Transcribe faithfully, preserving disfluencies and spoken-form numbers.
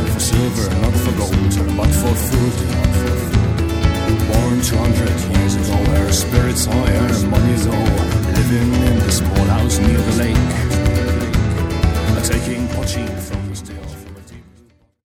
for silver, not for gold, but for food. Born two hundred years ago, her spirits high, her money low, living in the small house near the lake, taking poaching from